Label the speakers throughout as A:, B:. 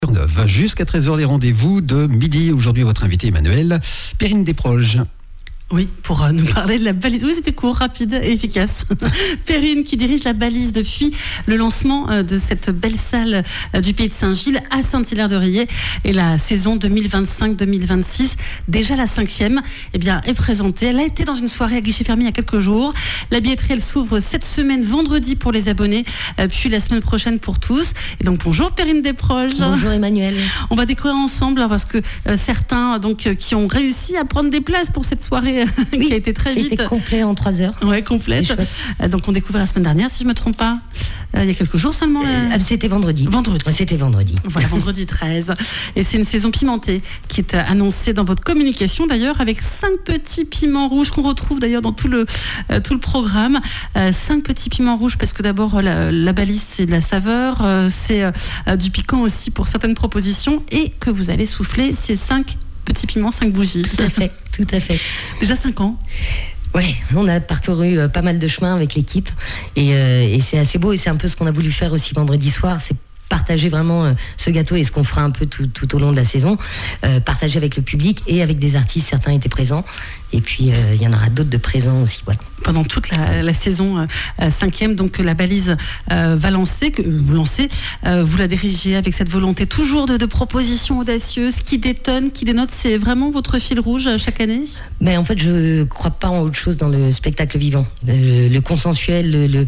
A: Jusqu'à 13h, les rendez-vous de midi. Aujourd'hui, votre invité Emmanuel, Perrine Desproges.
B: Oui, pour nous parler de la balise. Oui, c'était court, rapide et efficace. Perrine qui dirige la balise depuis le lancement de cette belle salle du Pays de Saint-Gilles à Saint-Hilaire-de-Riez. Et la saison 2025-2026, déjà la 5e, est présentée. Elle a été dans une soirée à guichet fermé il y a quelques jours. La billetterie, elle s'ouvre cette semaine, vendredi pour les abonnés, puis la semaine prochaine pour tous. Et donc, bonjour Perrine Desproges.
C: Bonjour Emmanuel.
B: On va découvrir ensemble, parce que certains qui ont réussi à prendre des places pour cette soirée qui a été très vite.
C: C'était complet en 3 heures.
B: Ouais, complète. Donc on découvre la semaine dernière, si je ne me trompe pas. Il y a quelques jours seulement.
C: C'était vendredi. C'était vendredi.
B: Voilà, vendredi 13. Et c'est une saison pimentée qui est annoncée dans votre communication d'ailleurs, avec 5 petits piments rouges qu'on retrouve d'ailleurs dans tout le programme. 5 petits piments rouges parce que d'abord la balise c'est de la saveur, c'est du piquant aussi pour certaines propositions, et que vous allez souffler ces 5 petits piments, 5 bougies.
C: Tout à fait.
B: Déjà 5 ans.
C: Ouais, on a parcouru pas mal de chemin avec l'équipe et c'est assez beau, et c'est un peu ce qu'on a voulu faire aussi vendredi soir, c'est partager vraiment ce gâteau, et ce qu'on fera un peu tout au long de la saison, partager avec le public et avec des artistes. Certains étaient présents, et puis il y en aura d'autres de présents aussi. Voilà.
B: Pendant toute la saison 5e, donc la balise va lancer, que vous lancez, vous la dirigez avec cette volonté toujours de propositions audacieuses qui détonnent, qui dénotent. C'est vraiment votre fil rouge chaque année?
C: Mais en fait, je crois pas en autre chose dans le spectacle vivant. Le consensuel,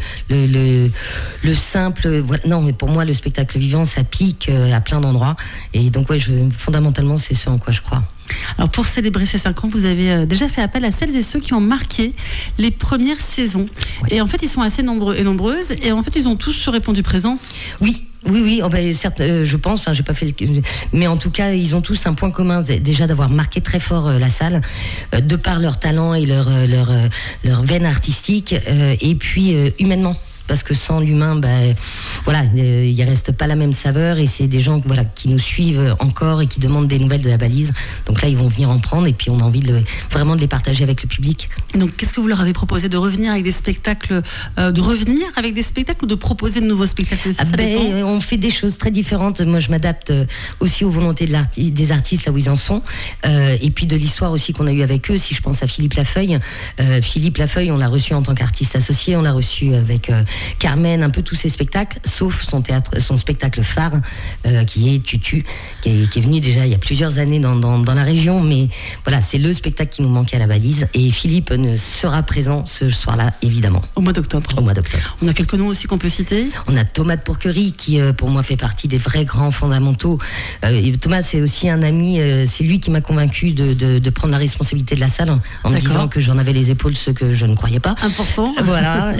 C: le simple. Voilà. Non, mais pour moi, le spectacle vivant, ça pique à plein d'endroits. Et donc, fondamentalement, c'est ce en quoi je crois.
B: Alors pour célébrer ces 5 ans, vous avez déjà fait appel à celles et ceux qui ont marqué les premières saisons. Oui. Et en fait, ils sont assez nombreux et nombreuses. Et en fait, ils ont tous répondu présent.
C: Oui. Certes, je pense, j'ai pas fait mais en tout cas, ils ont tous un point commun, déjà d'avoir marqué très fort la salle, de par leur talent et leur veine artistique, et puis humainement. Parce que sans l'humain, il reste pas la même saveur, et c'est des gens qui nous suivent encore et qui demandent des nouvelles de la balise. Donc là, ils vont venir en prendre, et puis on a envie vraiment de les partager avec le public.
B: Donc qu'est-ce que vous leur avez proposé? De revenir avec des spectacles, ou de proposer de nouveaux spectacles aussi?
C: On fait des choses très différentes. Moi, je m'adapte aussi aux volontés des artistes, là où ils en sont, et puis de l'histoire aussi qu'on a eu avec eux. Si je pense à Philippe Lafeuille, on l'a reçu en tant qu'artiste associé, on l'a reçu avec Carmen, un peu tous ses spectacles, sauf son spectacle phare, qui est Tutu, qui est venu déjà il y a plusieurs années dans la région, mais voilà, c'est le spectacle qui nous manquait à la balise, et Philippe ne sera présent ce soir-là, évidemment.
B: Au mois d'octobre. On a quelques noms aussi qu'on peut citer.
C: On a Thomas de Pourquerie, qui pour moi fait partie des vrais grands fondamentaux. Thomas, c'est aussi un ami, c'est lui qui m'a convaincu de prendre la responsabilité de la salle, en me disant que j'en avais les épaules, ce que je ne croyais pas.
B: Important.
C: Voilà,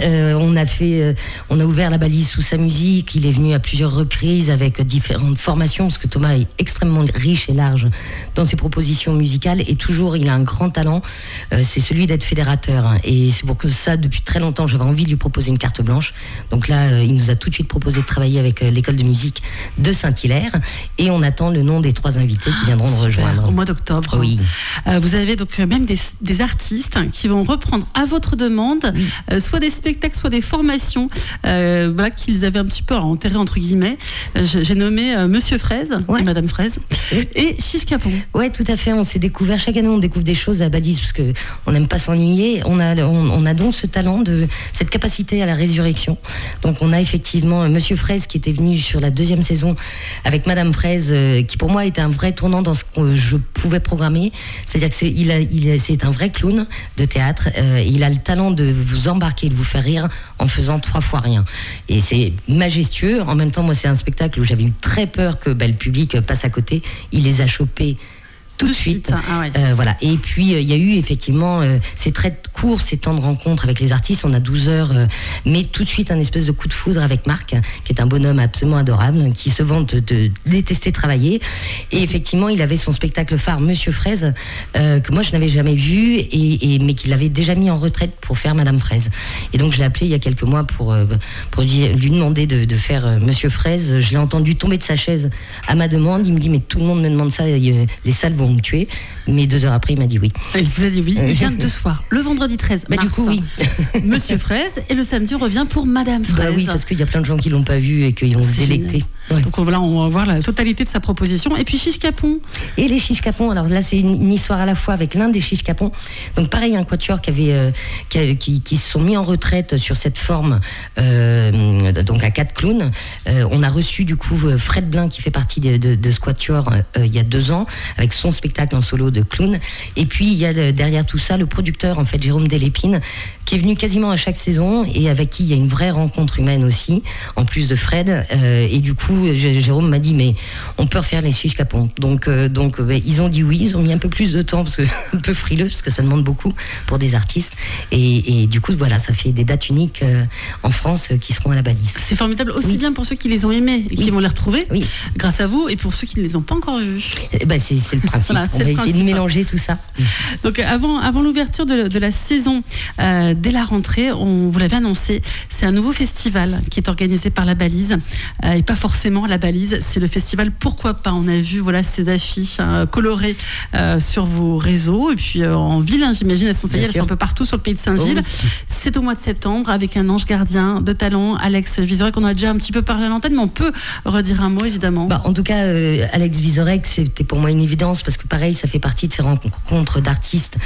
C: on a ouvert la balise sous sa musique. Il est venu à plusieurs reprises avec différentes formations, parce que Thomas est extrêmement riche et large dans ses propositions musicales, et toujours il a un grand talent, c'est celui d'être fédérateur, et c'est pour ça, depuis très longtemps, j'avais envie de lui proposer une carte blanche. Donc là, il nous a tout de suite proposé de travailler avec l'école de musique de Saint-Hilaire, et on attend le nom des 3 invités qui viendront nous rejoindre
B: au mois d'octobre.
C: Oui.
B: Vous avez donc même des artistes qui vont reprendre à votre demande, soit des spectacles, soit des formations qu'ils avaient un petit peu enterré entre guillemets. J'ai nommé Monsieur Fraise et Madame Fraise et Chiche Capon. Ouais,
C: tout à fait. On s'est découvert, chaque année on découvre des choses à balise, parce que on n'aime pas s'ennuyer. On a donc ce talent, cette capacité à la résurrection. Donc on a effectivement Monsieur Fraise qui était venu sur la 2e saison avec Madame Fraise, qui pour moi était un vrai tournant dans ce que je pouvais programmer. C'est-à-dire que c'est un vrai clown de théâtre. Il a le talent de vous embarquer, de vous faire rire en faisant 3 fois rien. Et c'est majestueux. En même temps, moi, c'est un spectacle où j'avais eu très peur que le public passe à côté. Il les a chopés tout de suite. Voilà. Et puis il y a eu effectivement ces très courts, ces temps de rencontre avec les artistes. On a 12 heures, mais tout de suite un espèce de coup de foudre avec Marc, qui est un bonhomme absolument adorable, qui se vante de détester travailler. Et effectivement, il avait son spectacle phare, Monsieur Fraise, que moi je n'avais jamais vu, mais qu'il avait déjà mis en retraite pour faire Madame Fraise. Et donc je l'ai appelé il y a quelques mois pour lui demander de faire Monsieur Fraise. Je l'ai entendu tomber de sa chaise à ma demande. Il me dit mais tout le monde me demande ça, les salles vont me tuer. Mais 2 heures après, il m'a dit oui.
B: Il vous a dit oui. Il vient de 2 soirs. Le vendredi 13 mars.
C: Du coup, oui.
B: Monsieur Fraise. Et le samedi, on revient pour Madame Fraise.
C: Oui, parce qu'il y a plein de gens qui l'ont pas vu et qui ont se délecté. Ouais.
B: Donc voilà, on va voir la totalité de sa proposition. Et puis chiche capon.
C: Et les chiches capons, alors là c'est une histoire à la fois avec l'un des chiches capons. Donc pareil, un quatuor qui se sont mis en retraite sur cette forme, donc à 4 clowns. On a reçu du coup Fred Blin qui fait partie de ce quatuor il y a 2 ans avec son spectacle en solo de clown. Et puis il y a derrière tout ça le producteur en fait Jérôme Delépine qui est venu quasiment à chaque saison et avec qui il y a une vraie rencontre humaine aussi, en plus de Fred. Et du coup, Jérôme m'a dit, mais on peut refaire les chiches capons. Donc ils ont dit oui, ils ont mis un peu plus de temps, parce que un peu frileux, parce que ça demande beaucoup pour des artistes. Et du coup, voilà, ça fait des dates uniques en France qui seront à la balise.
B: C'est formidable, aussi bien pour ceux qui les ont aimés et qui vont les retrouver, grâce à vous, et pour ceux qui ne les ont pas encore vus.
C: C'est le principe. Voilà, on va essayer de mélanger tout ça.
B: Donc avant l'ouverture de la saison, dès la rentrée, vous l'avez annoncé, c'est un nouveau festival qui est organisé par la balise, et pas forcément la balise, c'est le festival Pourquoi pas. On a vu ces affiches colorées sur vos réseaux, et puis en ville, j'imagine, elles sont un peu partout sur le pays de Saint-Gilles. Oui. C'est au mois de septembre, avec un ange gardien de talent, Alex Vizorek. On a déjà un petit peu parlé à l'antenne, mais on peut redire un mot, évidemment.
C: En tout cas, Alex Vizorek, c'était pour moi une évidence, parce que pareil, ça fait partie de ces rencontres d'artistes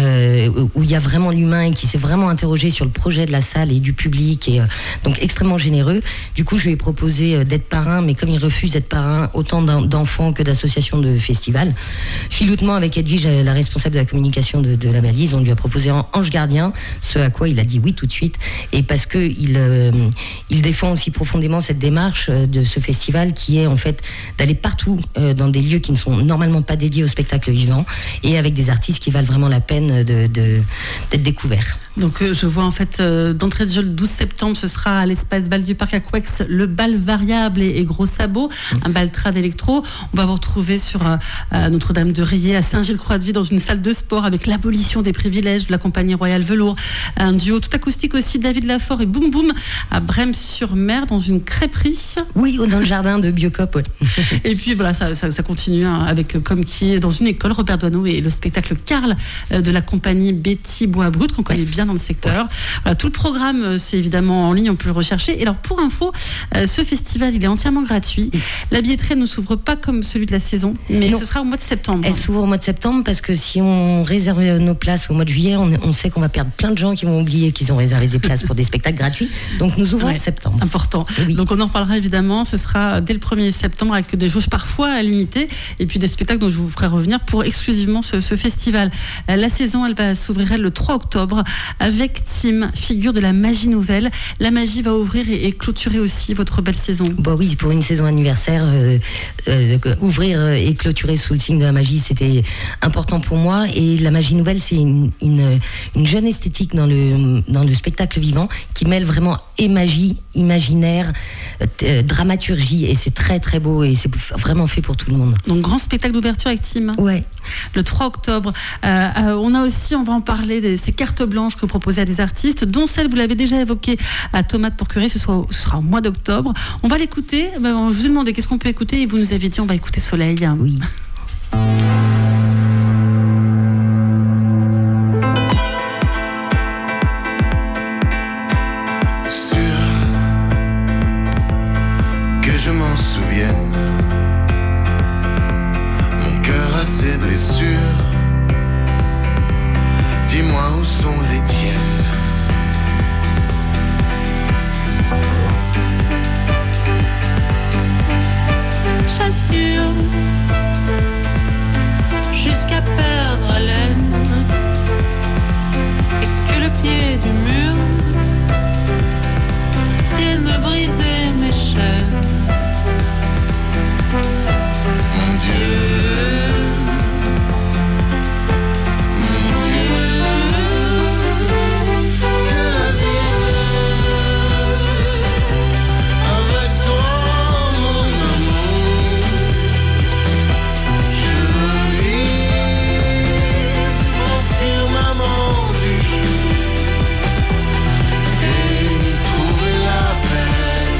C: où il y a vraiment l'humain et qui s'est vraiment interrogé sur le projet de la salle et du public, et donc extrêmement généreux. Du coup, je lui ai proposé d'être parrain, mais comme il refuse d'être parrain, autant d'enfants que d'associations de festivals. Filoutement, avec Edwige, la responsable de la communication de la balise, on lui a proposé ange gardien, ce à quoi il a dit oui tout de suite, et parce que il défend aussi profondément cette démarche de ce festival qui est en fait d'aller partout dans des lieux qui ne sont normalement pas dédiés au spectacle vivant, et avec des artistes qui valent vraiment la peine d'être découverts.
B: Donc je vois en fait d'entrée de jeu le 12 septembre, ce sera à l'espace Bal du Parc à Couex, le bal variable et gros sabot, un bal trad électro. On va vous retrouver sur Notre-Dame de Riez, à Saint-Gilles-Croix-de-Vie, dans une salle de sport avec l'abolition des privilèges de la compagnie royale Velours. Un duo tout acoustique aussi, David Lafort et Boum Boum, à Brême-sur-Mer, dans une crêperie.
C: Oui, dans le jardin de Biocop. Ouais.
B: Et puis voilà, ça continue avec comme qui est dans une école, Robert Doisneau, et le spectacle Carl de la compagnie Betty Bois-Brut, qu'on connaît bien dans le secteur. Ouais. Voilà, tout le programme, c'est évidemment en ligne, on peut le rechercher. Et alors, pour info, ce festival, il est entièrement gratuit. La billetterie ne s'ouvre pas comme celui de la saison, mais ce sera au mois de septembre.
C: Elle s'ouvre au mois de septembre, parce que si on réserve nos places au mois de juillet, on sait qu'on va perdre plein de gens qui vont oublier qu'ils ont réservé des places pour des spectacles gratuits. Donc nous ouvrons en septembre.
B: Important. Oui. Donc on en reparlera évidemment. Ce sera dès le 1er septembre, avec des jauges parfois limitées, et puis des spectacles dont je vous ferai revenir pour exclusivement ce festival. La saison, elle va s'ouvrir le 3 octobre avec Tim, figure de la magie nouvelle. La magie va ouvrir et clôturer aussi votre belle saison.
C: Oui, pour une saison anniversaire, ouvrir et clôturer sous le signe de la magie, c'était important pour moi. Et la magie nouvelle, c'est une jeune esthétique dans le spectacle vivant qui mêle vraiment magie, imaginaire, dramaturgie, et c'est très très beau, et c'est vraiment fait pour tout le monde.
B: Donc grand spectacle d'ouverture avec Tim.
C: Ouais.
B: Le 3 octobre. On a aussi, on va en parler, de ces cartes blanches que vous proposez à des artistes, dont celle, vous l'avez déjà évoquée, à Tomate Porqueré, ce sera au mois d'octobre. On va l'écouter. Je vous ai demandé qu'est-ce qu'on peut écouter, et vous nous avez dit on va écouter Soleil.
C: Oui.
D: Je m'en souvienne, mon cœur a ses blessures. Dis-moi où sont les tiennes.
E: J'assure, jusqu'à perdre haleine, et que le pied du mur vienne briser mes chaînes. Mon Dieu, que la vie avec toi, mon amour. Je vis au firmament du jour et trouver la paix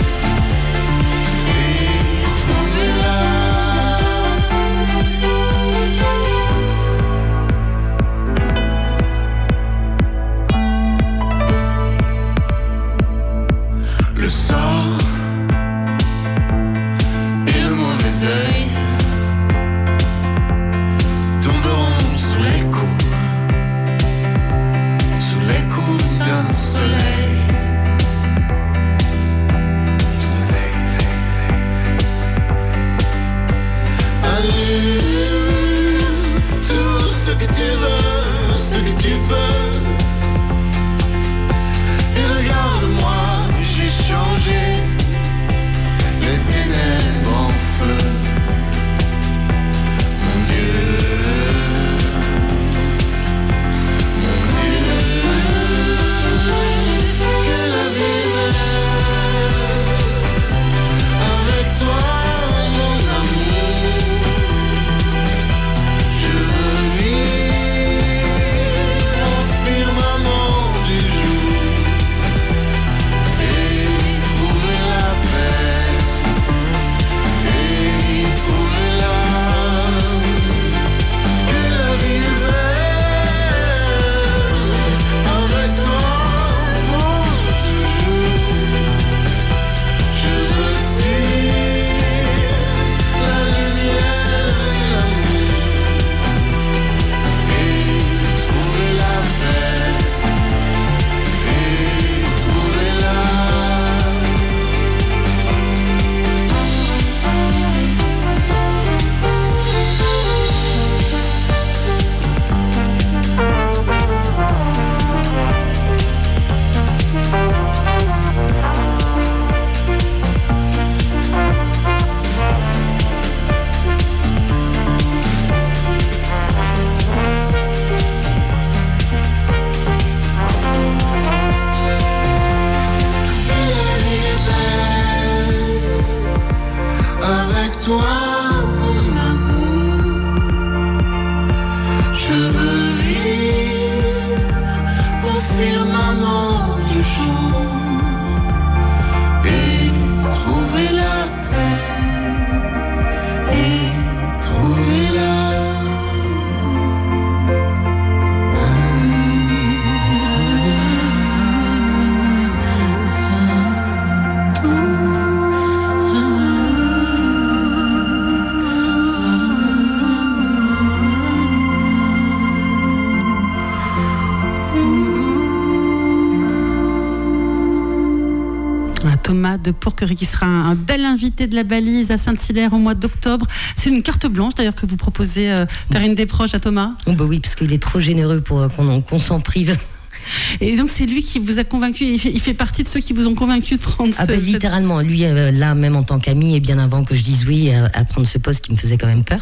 B: de Pourquerie, qui sera un bel invité de la balise à Saint-Hilaire au mois d'octobre. C'est une carte blanche d'ailleurs que vous proposez, Perrine Desproges, à Thomas.
C: Oh bah oui, parce qu'il est trop généreux pour qu'on s'en prive.
B: Et donc c'est lui qui vous a convaincu, il fait partie de ceux qui vous ont convaincu de prendre
C: littéralement, lui, là, même en tant qu'ami, et bien avant que je dise oui à prendre ce poste qui me faisait quand même peur,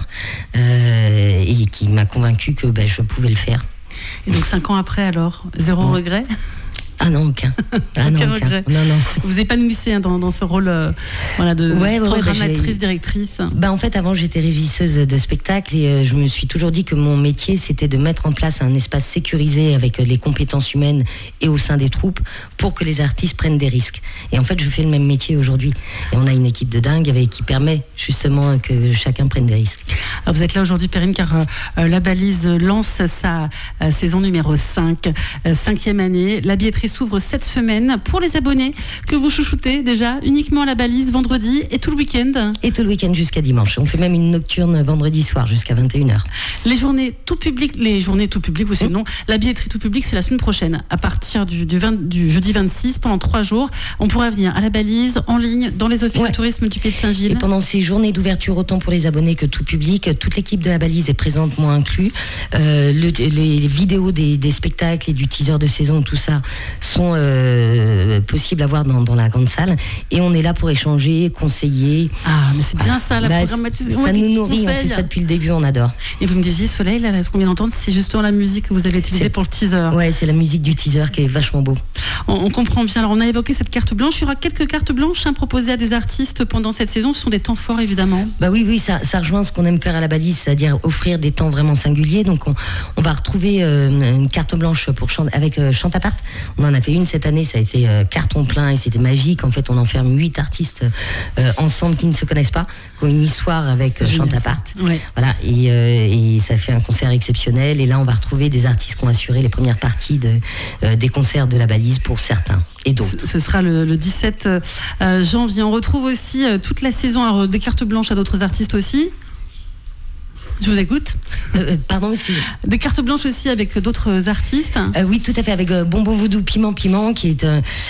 C: et qui m'a convaincu que je pouvais le faire.
B: Et donc 5 ans après alors, zéro regret?
C: Ah non, aucun.
B: Aucun regret.
C: Non.
B: Vous épanouissez dans ce rôle de programmatrice, directrice.
C: En fait, avant, j'étais régisseuse de spectacle et je me suis toujours dit que mon métier, c'était de mettre en place un espace sécurisé avec les compétences humaines et au sein des troupes pour que les artistes prennent des risques. Et en fait, je fais le même métier aujourd'hui. Et on a une équipe de dingue qui permet justement que chacun prenne des risques.
B: Alors vous êtes là aujourd'hui, Perrine, car la balise lance sa saison numéro 5, 5e année. La billetterie s'ouvre cette semaine pour les abonnés que vous chouchoutez déjà, uniquement à la balise vendredi et tout le week-end.
C: Et tout le week-end jusqu'à dimanche. On fait même une nocturne vendredi soir jusqu'à 21h.
B: Les journées tout public, ou sinon, la billetterie tout public, c'est la semaine prochaine, à partir du jeudi 26, pendant 3 jours. On pourra venir à la balise, en ligne, dans les offices de tourisme du Pied de Saint-Gilles.
C: Et pendant ces journées d'ouverture, autant pour les abonnés que tout public, toute l'équipe de la balise est présente, moi inclus. Les vidéos des spectacles et du teaser de saison, tout ça, sont possibles à voir dans la grande salle. Et on est là pour échanger, conseiller.
B: Ah, mais c'est bien ça, la programmatisation.
C: Ça nous nourrit, on fait ça depuis le début, on adore.
B: Et vous me disiez, Soleil, là, ce qu'on vient d'entendre, c'est justement la musique que vous avez utilisée pour le teaser.
C: Ouais, c'est la musique du teaser qui est vachement beau.
B: On comprend bien. Alors, on a évoqué cette carte blanche. Il y aura quelques cartes blanches proposées à des artistes pendant cette saison. Ce sont des temps forts, évidemment.
C: Oui, ça rejoint ce qu'on aime faire à la balise, c'est-à-dire offrir des temps vraiment singuliers. Donc, on va retrouver une carte blanche avec Chantapart. On en a fait une cette année, ça a été carton plein et c'était magique. En fait, on enferme 8 artistes ensemble qui ne se connaissent pas, qui ont une histoire avec Chantapart.
B: Ouais.
C: Voilà, et ça fait un concert exceptionnel. Et là, on va retrouver des artistes qui ont assuré les premières parties des concerts de la balise pour certains. Et d'autres.
B: Ce sera le 17 janvier. On retrouve aussi toute la saison, alors, des cartes blanches à d'autres artistes aussi. Je vous écoute.
C: Pardon, excusez-moi.
B: Des cartes blanches aussi avec d'autres artistes.
C: Oui, tout à fait, avec Bonbon Voodoo Piment, qui est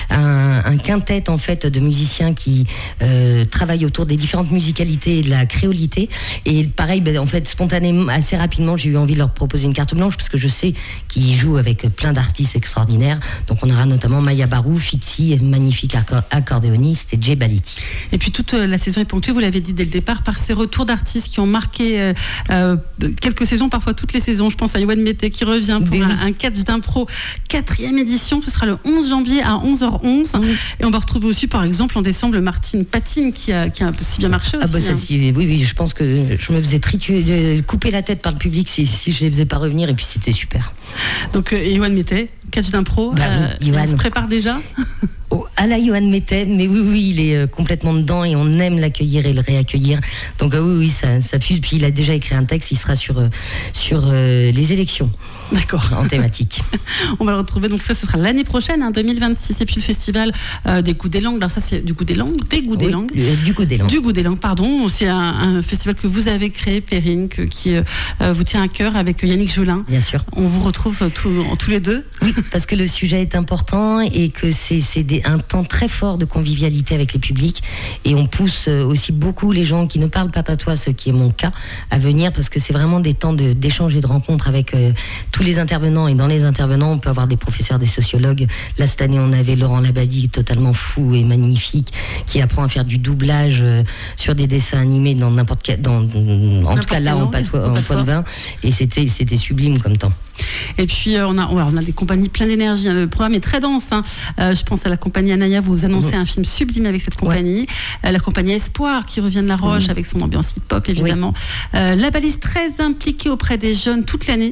C: un quintet en fait de musiciens qui travaillent autour des différentes musicalités et de la créolité. Et pareil, en fait, spontanément, assez rapidement, j'ai eu envie de leur proposer une carte blanche parce que je sais qu'ils jouent avec plein d'artistes extraordinaires. Donc on aura notamment Maya Barou, Fixi, magnifique accordéoniste, et Jay Baliti. Et
B: puis toute la saison est ponctuée, vous l'avez dit dès le départ, par ces retours d'artistes qui ont marqué quelques saisons, parfois toutes les saisons. Je pense à Yoann Mété qui revient pour un catch d'impro 4e édition. Ce sera le 11 janvier à 11h11. Et on va retrouver aussi, par exemple, en décembre, Martine Patine qui a un peu si bien marché aussi.
C: Oui, je pense que je me faisais couper la tête par le public si je les faisais pas revenir, et puis c'était super.
B: Donc Yoann Mété, catch d'impro, il se prépare déjà.
C: À la Yoann Mété, mais oui, il est complètement dedans et on aime l'accueillir et le réaccueillir. Donc oui, ça fuse. Puis il a déjà écrit un texte, il sera sur les élections.
B: D'accord.
C: En thématique.
B: On va le retrouver, donc ça, ce sera l'année prochaine, 2026. Et puis le festival des Goûts des Langues. Alors ça, c'est du Goût des Langues, des Goûts des Langues.
C: Du Goût des Langues.
B: Du Goût des Langues, pardon. C'est un festival que vous avez créé, Perrine, qui vous tient à cœur avec Yannick Jolin.
C: Bien sûr.
B: On vous retrouve tous les deux.
C: Oui, parce que le sujet est important et que c'est un temps très fort de convivialité avec les publics. Et on pousse aussi beaucoup les gens qui ne parlent pas patois, ce qui est mon cas, à venir, parce que c'est vraiment des temps d'échange et de rencontre avec tous les intervenants. Et dans les intervenants, on peut avoir des professeurs, des sociologues. Là, cette année, on avait Laurent Labadie, totalement fou et magnifique, qui apprend à faire du doublage sur des dessins animés dans n'importe quel... en tout cas, là, en patois de vin. Et c'était sublime comme temps.
B: Et puis on a des compagnies pleines d'énergie. Le programme est très dense. Je pense à la compagnie Anaya. Vous annoncez un film sublime avec cette compagnie. La compagnie Espoir qui revient de La Roche avec son ambiance hip-hop évidemment. La balise très impliquée auprès des jeunes toute l'année.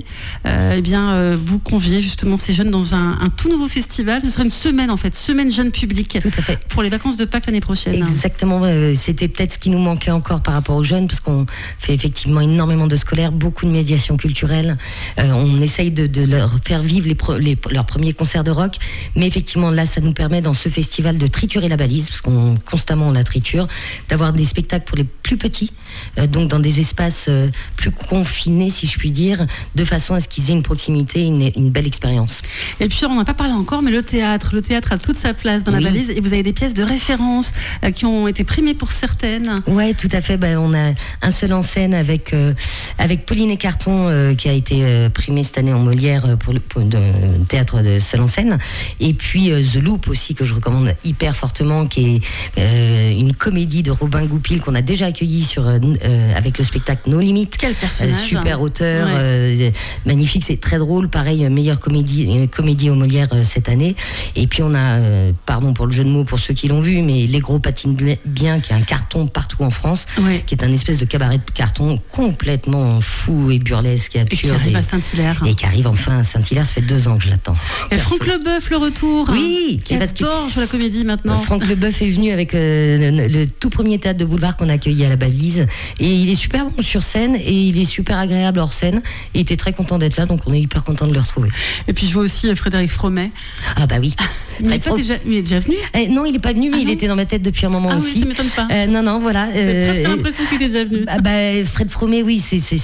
B: Vous conviez justement ces jeunes dans un tout nouveau festival. Ce sera une semaine en fait, semaine jeune public.
C: Tout à fait.
B: Pour les vacances de Pâques l'année prochaine.
C: Exactement. C'était peut-être ce qui nous manquait encore par rapport aux jeunes, parce qu'on fait effectivement énormément de scolaires, beaucoup de médiation culturelle. On essaie essaye de leur faire vivre leurs premiers concerts de rock. Mais effectivement, là, ça nous permet dans ce festival de triturer la balise, parce qu'on constamment on la triture, d'avoir des spectacles pour les plus petits, donc dans des espaces plus confinés, si je puis dire, de façon à ce qu'ils aient une proximité, une belle expérience.
B: Et puis, on n'a pas parlé encore, mais le théâtre a toute sa place dans la balise, et vous avez des pièces de référence qui ont été primées pour certaines.
C: Ouais, tout à fait. On a un seul en scène avec Pauline Écarton qui a été primée cette année en Molière pour le théâtre de seul en scène, et puis The Loop aussi, que je recommande hyper fortement, qui est une comédie de Robin Goupil qu'on a déjà accueilli avec le spectacle Nos Limites.
B: Quel personnage,
C: super auteur, magnifique, c'est très drôle. Pareil, meilleure comédie au Molière cette année. Et puis on a, pardon pour le jeu de mots pour ceux qui l'ont vu, mais Les Gros patinent bien, qui est un carton partout en France, qui est un espèce de cabaret de carton complètement fou et burlesque et absurde.
B: Et qui arrive à Saint-Hilaire.
C: Et qui arrive enfin à Saint-Hilaire, ça fait 2 ans que je l'attends.
B: Et Franck Leboeuf, le retour.
C: Oui,
B: qui adore jouer la comédie maintenant.
C: Franck Leboeuf est venu avec le tout premier théâtre de boulevard qu'on a accueilli à la Balise, et il est super bon sur scène et il est super agréable hors scène, et il était très content d'être là, donc on est hyper content de le retrouver.
B: Et puis je vois aussi Frédéric Fromet.
C: Ah bah oui.
B: Il est déjà venu?
C: Non, il n'est pas venu, mais il était dans ma tête depuis un moment aussi.
B: Oui, ça m'étonne pas.
C: Non, voilà.
B: J'ai presque l'impression qu'il était déjà venu.
C: Fred Fromet, oui,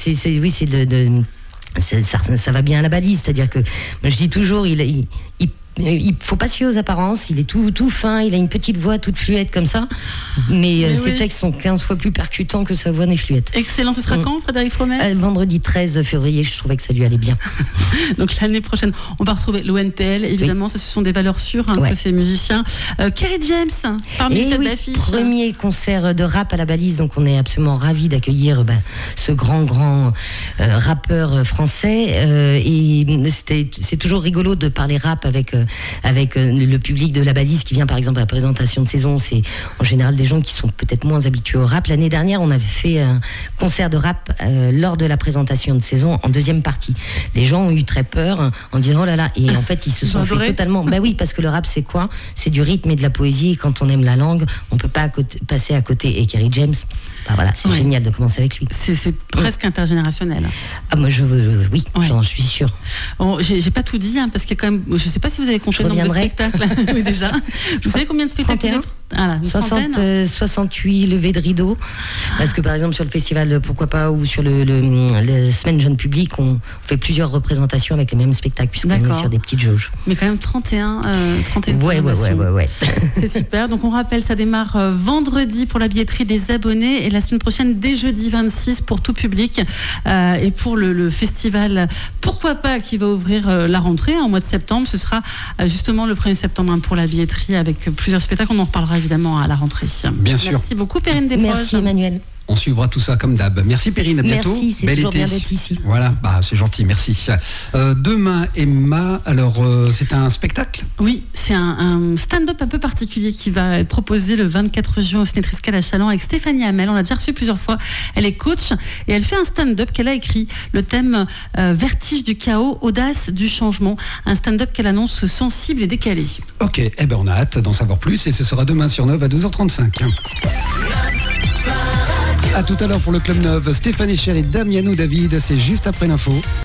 C: ça va bien à la Balise, c'est-à-dire que je dis toujours, il faut pas se fier aux apparences, il est tout fin, il a une petite voix toute fluette comme ça, mais ses textes sont 15 fois plus percutants que sa voix n'est fluette.
B: Excellent, ce sera quand, Frédéric Fromet?
C: Vendredi 13 février, je trouvais que ça lui allait bien.
B: Donc l'année prochaine, on va retrouver l'ONPL, évidemment, ce sont des valeurs sûres que ces musiciens. Kerry James, parmi les têtes d'affiche.
C: Premier concert de rap à la Balise, donc on est absolument ravis d'accueillir ce grand rappeur français, et c'est toujours rigolo de parler rap avec le public de la Balise qui vient par exemple à la présentation de saison. C'est en général des gens qui sont peut-être moins habitués au rap. L'année dernière, on avait fait un concert de rap lors de la présentation de saison en deuxième partie. Les gens ont eu très peur en disant oh là là, et en fait ils se sont fait totalement... oui, parce que le rap c'est quoi? C'est du rythme et de la poésie, et quand on aime la langue, on peut pas passer à côté. Et Kerry James, c'est génial de commencer avec lui.
B: C'est presque intergénérationnel.
C: Moi j'en suis sûre.
B: Bon, j'ai pas tout dit, parce qu'il y a quand même... Je sais pas si vous avez compté le nombre de spectacles. Oui, déjà. Vous savez combien de spectacles?
C: 31. 68 levées de rideau, parce que par exemple sur le festival Pourquoi pas, ou sur la semaine jeune public, on fait plusieurs représentations avec les mêmes spectacles, puisqu'on est sur des petites jauges.
B: Mais quand même 31
C: ouais.
B: C'est super. Donc on rappelle, ça démarre vendredi pour la billetterie des abonnés, et la semaine prochaine dès jeudi 26 pour tout public, et pour le festival Pourquoi pas, qui va ouvrir la rentrée en mois de septembre, ce sera justement le 1er septembre pour la billetterie, avec plusieurs spectacles. On en reparlera évidemment à la rentrée.
A: Bien sûr.
B: Merci beaucoup, Perrine Desproges.
C: Merci, Emmanuel.
A: On suivra tout ça comme d'hab. Merci Perrine, à bientôt.
C: Merci, c'est toujours bien d'être ici.
A: Voilà, c'est gentil, merci. Demain, Emma, alors c'est un spectacle?
B: Oui, c'est un stand-up un peu particulier qui va être proposé le 24 juin au Ciné-Triskel à Châlons avec Stéphanie Hamel. On l'a déjà reçue plusieurs fois. Elle est coach et elle fait un stand-up qu'elle a écrit. Le thème vertige du chaos, audace du changement. Un stand-up qu'elle annonce sensible et décalé. Ok,
A: on a hâte d'en savoir plus, et ce sera demain sur 9 à 2h35. A tout à l'heure pour le Club 9. Stéphane Echer et Damiano David, c'est juste après l'info.